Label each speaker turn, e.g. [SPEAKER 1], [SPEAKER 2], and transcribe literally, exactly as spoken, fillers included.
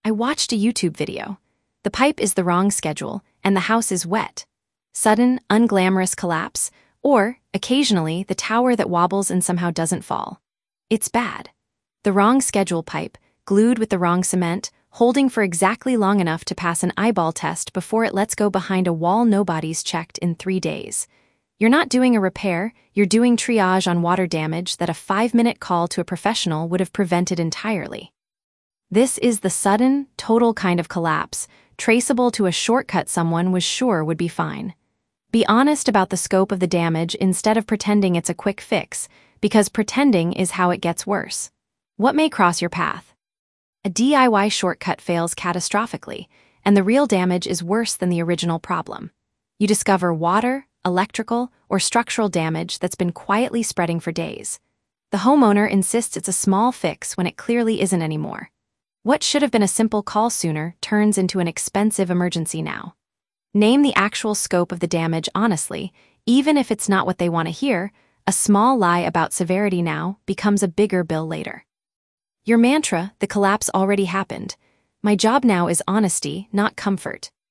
[SPEAKER 1] I watched a YouTube video. The pipe is the wrong schedule, and the house is wet. Sudden, unglamorous collapse, or, occasionally, the tower that wobbles and somehow doesn't fall. It's bad. The wrong schedule pipe, glued with the wrong cement, holding for exactly long enough to pass an eyeball test before it lets go behind a wall nobody's checked in three days. You're not doing a repair, you're doing triage on water damage that a five-minute call to a professional would have prevented entirely. This is the sudden, total kind of collapse, traceable to a shortcut someone was sure would be fine. Be honest about the scope of the damage instead of pretending it's a quick fix, because pretending is how it gets worse. What may cross your path? A D I Y shortcut fails catastrophically, and the real damage is worse than the original problem. You discover water, electrical, or structural damage that's been quietly spreading for days. The homeowner insists it's a small fix when it clearly isn't anymore. What should have been a simple call sooner turns into an expensive emergency now. Name the actual scope of the damage honestly, even if it's not what they want to hear. A small lie about severity now becomes a bigger bill later. Your mantra, the collapse already happened. My job now is honesty, not comfort.